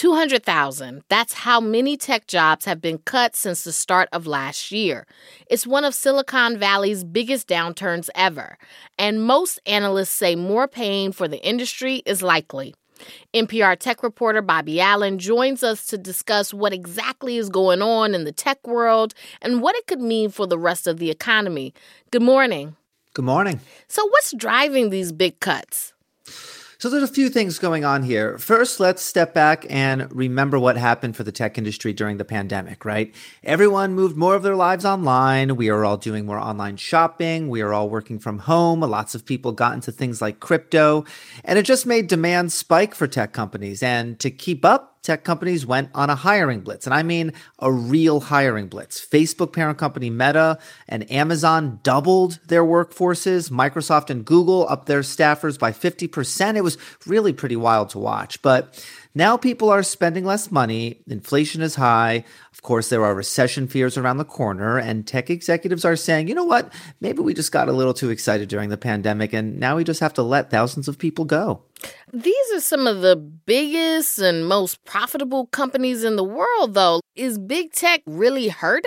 200,000. That's how many tech jobs have been cut since the start of last year. It's one of Silicon Valley's biggest downturns ever, and most analysts say more pain for the industry is likely. NPR tech reporter Bobby Allen joins us to discuss what exactly is going on in the tech world and what it could mean for the rest of the economy. Good morning. Good morning. So what's driving these big cuts? So there's a few things going on here. First, let's step back and remember what happened for the tech industry during the pandemic, right? Everyone moved more of their lives online. We are all doing more online shopping. We are all working from home. Lots of people got into things like crypto, and it just made demand spike for tech companies. And to keep up, tech companies went on a hiring blitz, and I mean a real hiring blitz. Facebook parent company Meta and Amazon doubled their workforces. Microsoft and Google upped their staffers by 50%. It was really pretty wild to watch. But now people are spending less money. Inflation is high. Of course, there are recession fears around the corner, and tech executives are saying, you know what, maybe we just got a little too excited during the pandemic, and now we just have to let thousands of people go. These are some of the biggest and most profitable companies in the world, though. Is big tech really hurting?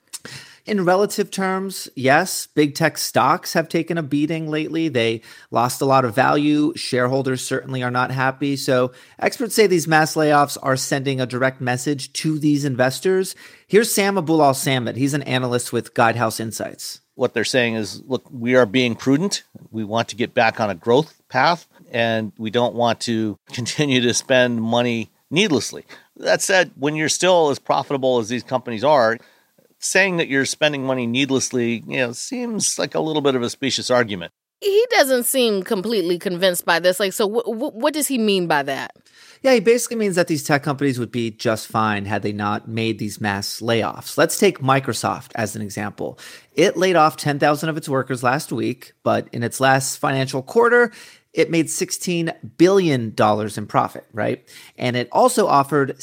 In relative terms, yes, big tech stocks have taken a beating lately. They lost a lot of value. Shareholders certainly are not happy. So experts say these mass layoffs are sending a direct message to these investors. Here's Sam Abuelsamid. He's an analyst with Guidehouse Insights. What they're saying is, look, we are being prudent. We want to get back on a growth path, and we don't want to continue to spend money needlessly. That said, when you're still as profitable as these companies are, saying that you're spending money needlessly, seems like a little bit of a specious argument. He doesn't seem completely convinced by this. So what does he mean by that? Yeah, he basically means that these tech companies would be just fine had they not made these mass layoffs. Let's take Microsoft as an example. It laid off 10,000 of its workers last week, but in its last financial quarter, it made $16 billion in profit, right? And it also offered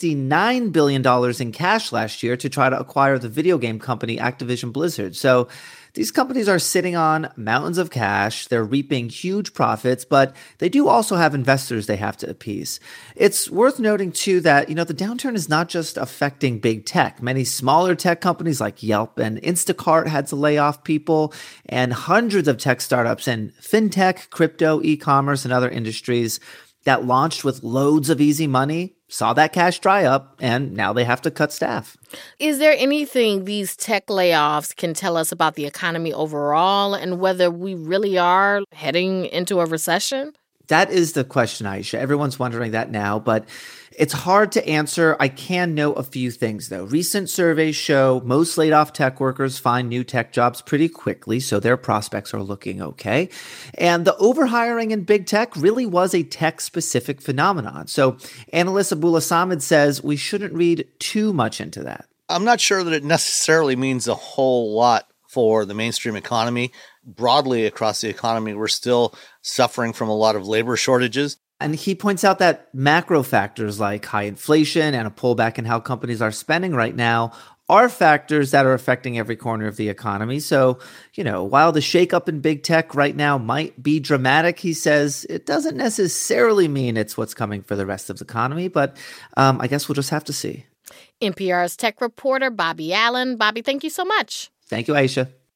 $69 billion in cash last year to try to acquire the video game company Activision Blizzard. So these companies are sitting on mountains of cash. They're reaping huge profits, but they do also have investors they have to appease. It's worth noting, too, that, the downturn is not just affecting big tech. Many smaller tech companies like Yelp and Instacart had to lay off people, and hundreds of tech startups in fintech, crypto, e-commerce, and other industries that launched with loads of easy money saw that cash dry up, and now they have to cut staff. Is there anything these tech layoffs can tell us about the economy overall and whether we really are heading into a recession? That is the question, Aisha. Everyone's wondering that now, but it's hard to answer. I can note a few things, though. Recent surveys show most laid-off tech workers find new tech jobs pretty quickly, so their prospects are looking okay. And the overhiring in big tech really was a tech-specific phenomenon. So analyst Abuelsamid says we shouldn't read too much into that. I'm not sure that it necessarily means a whole lot for the mainstream economy. Broadly across the economy, we're still suffering from a lot of labor shortages. And he points out that macro factors like high inflation and a pullback in how companies are spending right now are factors that are affecting every corner of the economy. So, while the shakeup in big tech right now might be dramatic, he says it doesn't necessarily mean it's what's coming for the rest of the economy. But I guess we'll just have to see. NPR's tech reporter, Bobby Allen. Bobby, thank you so much. Thank you, Aisha.